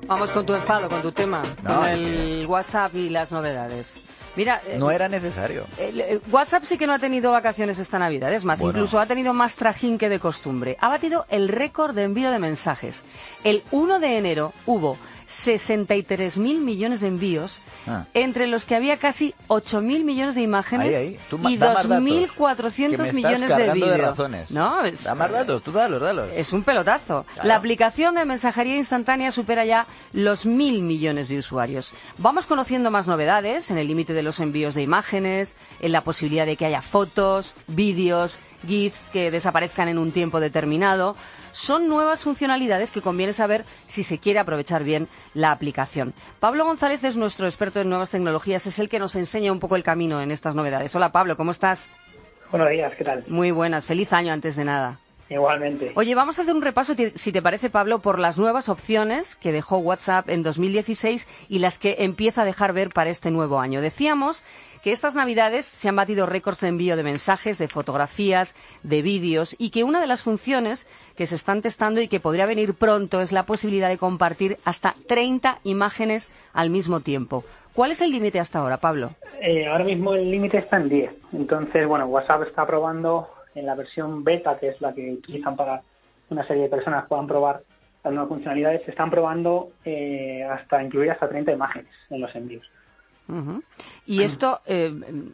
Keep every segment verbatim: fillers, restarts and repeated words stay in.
Vamos con tu enfado, con tu tema, No, con el WhatsApp y las novedades. Mira, no era necesario. El, el WhatsApp sí que no ha tenido vacaciones esta Navidad, es más, Bueno. incluso ha tenido más trajín que de costumbre. Ha batido el récord de envío de mensajes. El uno de enero hubo sesenta y tres mil millones de envíos, Ah. entre los que había casi ocho mil millones de imágenes Ahí, ahí. Tú ma- y da más dos mil datos, cuatrocientos que me estás millones de cargando de vídeos. razones. No, es, Da más datos, tú dalos, dalos. es un pelotazo. Claro. La aplicación de mensajería instantánea supera ya los mil millones de usuarios. Vamos conociendo más novedades en el límite de los envíos de imágenes, en la posibilidad de que haya fotos, vídeos, GIFs que desaparezcan en un tiempo determinado. Son nuevas funcionalidades que conviene saber si se quiere aprovechar bien la aplicación. Pablo González es nuestro experto en nuevas tecnologías, es el que nos enseña un poco el camino en estas novedades. Hola Pablo, ¿cómo estás? Buenos días, ¿qué tal? Muy buenas, feliz año antes de nada. Igualmente. Oye, vamos a hacer un repaso, si te parece, Pablo, por las nuevas opciones que dejó WhatsApp en dos mil dieciséis y las que empieza a dejar ver para este nuevo año. Decíamos que estas Navidades se han batido récords de envío de mensajes, de fotografías, de vídeos y que una de las funciones que se están testando y que podría venir pronto es la posibilidad de compartir hasta treinta imágenes al mismo tiempo. ¿Cuál es el límite hasta ahora, Pablo? Eh, ahora mismo el límite está en diez. Entonces, bueno, WhatsApp está probando en la versión beta, que es la que utilizan para una serie de personas puedan probar las nuevas funcionalidades, se están probando eh, hasta incluir hasta treinta imágenes en los envíos. Uh-huh. ¿Y esto eh,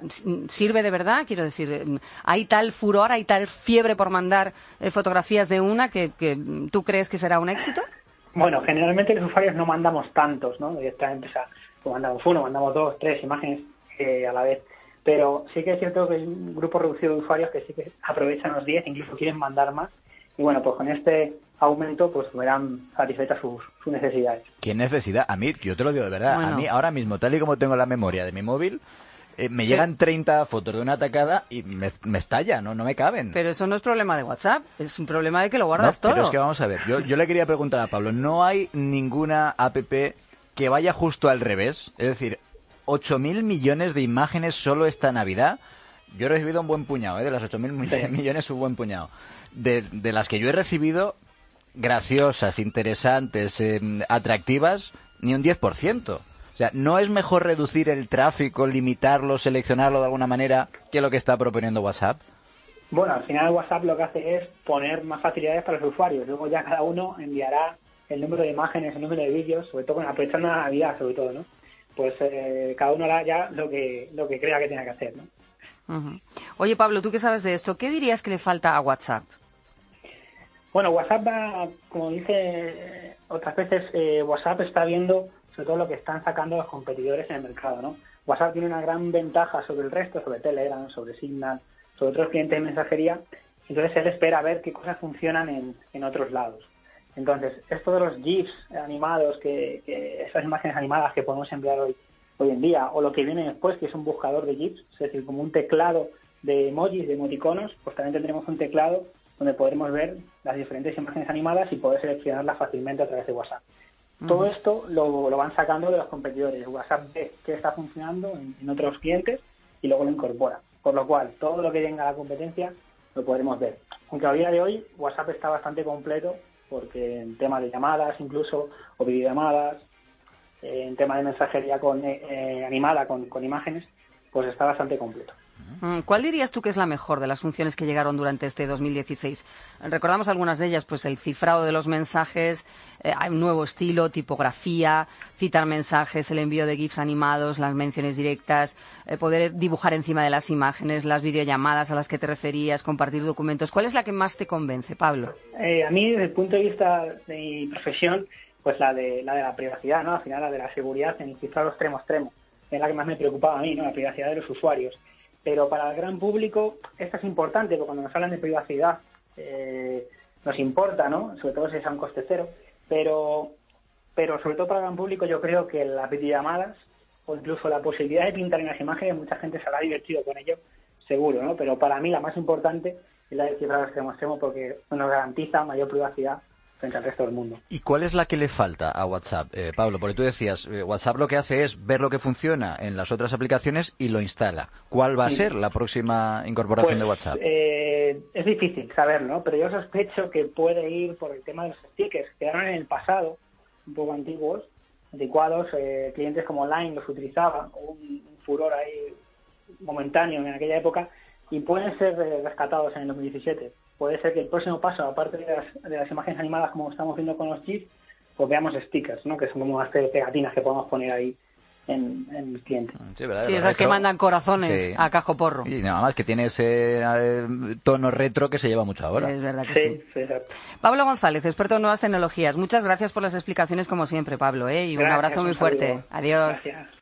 sirve de verdad? Quiero decir, ¿hay tal furor, hay tal fiebre por mandar eh, fotografías de una que, que tú crees que será un éxito? Bueno, generalmente los usuarios no mandamos tantos, ¿no? Directamente, o sea, pues mandamos uno, mandamos dos, tres imágenes eh, a la vez. Pero sí que es cierto que hay un grupo reducido de usuarios que sí que aprovechan los diez, incluso quieren mandar más. Y bueno, pues con este aumento pues verán satisfechas sus, sus necesidades. ¿Qué necesidad? A mí, yo te lo digo de verdad, Bueno. a mí ahora mismo, tal y como tengo la memoria de mi móvil, eh, me llegan treinta fotos de una atacada y me, me estalla, ¿no? No me caben. Pero eso no es problema de WhatsApp, es un problema de que lo No, guardas todo. pero es que vamos a ver, yo, yo le quería preguntar a Pablo, ¿no hay ninguna app que vaya justo al revés? Es decir, ocho mil millones de imágenes solo esta Navidad. Yo he recibido un buen puñado, ¿eh? De las ocho mil millones un buen puñado. De, de las que yo he recibido, graciosas, interesantes, eh, atractivas, ni un diez por ciento. O sea, ¿no es mejor reducir el tráfico, limitarlo, seleccionarlo de alguna manera que lo que está proponiendo WhatsApp? Bueno, al final WhatsApp lo que hace es poner más facilidades para los usuarios. Luego ya cada uno enviará el número de imágenes, el número de vídeos, sobre todo aprovechando la Navidad, sobre todo, ¿no? Pues eh, cada uno hará ya lo que lo que crea que tenga que hacer, ¿no? Uh-huh. Oye, Pablo, ¿tú qué sabes de esto? ¿Qué dirías que le falta a WhatsApp? Bueno, WhatsApp va, como dice otras veces, eh, WhatsApp está viendo sobre todo lo que están sacando los competidores en el mercado, ¿no? WhatsApp tiene una gran ventaja sobre el resto, sobre Telegram, sobre Signal, sobre otros clientes de mensajería. Entonces él espera a ver qué cosas funcionan en, en otros lados. Entonces, esto de los GIFs animados, que, que esas imágenes animadas que podemos enviar hoy, hoy en día, o lo que viene después, que es un buscador de GIFs, es decir, como un teclado de emojis, de emoticonos, pues también tendremos un teclado donde podremos ver las diferentes imágenes animadas y poder seleccionarlas fácilmente a través de WhatsApp. Uh-huh. Todo esto lo, lo van sacando de los competidores. WhatsApp ve qué está funcionando en, en otros clientes y luego lo incorpora. Por lo cual, todo lo que venga a la competencia lo podremos ver. Aunque a día de hoy WhatsApp está bastante completo, porque en tema de llamadas incluso, o videollamadas, eh, en tema de mensajería con, eh, animada con, con imágenes, pues está bastante completo. ¿Cuál dirías tú que es la mejor de las funciones que llegaron durante este dos mil dieciséis? Recordamos algunas de ellas, pues el cifrado de los mensajes, eh, hay un nuevo estilo, tipografía, citar mensajes, el envío de GIFs animados, las menciones directas, eh, poder dibujar encima de las imágenes, las videollamadas a las que te referías, compartir documentos. ¿Cuál es la que más te convence, Pablo? Eh, a mí, desde el punto de vista de mi profesión, pues la de la de la privacidad, ¿no? Al final la de la seguridad en el cifrado extremo extremo, es la que más me preocupaba a mí, ¿no? La privacidad de los usuarios. Pero para el gran público esta es importante, porque cuando nos hablan de privacidad eh, nos importa, ¿no? Sobre todo si es a un coste cero, pero pero sobre todo para el gran público yo creo que las videollamadas o incluso la posibilidad de pintar en las imágenes, mucha gente se habrá divertido con ello, seguro, ¿no? Pero para mí la más importante es la del cifrado extremo extremo, porque nos garantiza mayor privacidad frente al resto del mundo. ¿Y cuál es la que le falta a WhatsApp, eh, Pablo? Porque tú decías, eh, WhatsApp lo que hace es ver lo que funciona en las otras aplicaciones y lo instala. ¿Cuál va a ser la próxima incorporación pues, de WhatsApp? Eh, es difícil saberlo, ¿no? Pero yo sospecho que puede ir por el tema de los stickers, que quedaron en el pasado, un poco antiguos, anticuados, eh, clientes como Line los utilizaban, un, un furor ahí momentáneo en aquella época, y pueden ser eh, rescatados en el dos mil diecisiete. Puede ser que el próximo paso, aparte de las, de las imágenes animadas como estamos viendo con los GIFs, pues veamos stickers, ¿no? Que son como unas pegatinas que podemos poner ahí en, en el cliente. Sí, ¿verdad? Sí, esas que mandan corazones sí. a cajo porro. Y nada más que tiene ese eh, tono retro que se lleva mucho ahora. Es verdad que Sí, sí. sí, exacto. Pablo González, experto en nuevas tecnologías. Muchas gracias por las explicaciones como siempre, Pablo, ¿eh? Y un Gracias, abrazo muy un fuerte. saludo. Adiós. Gracias.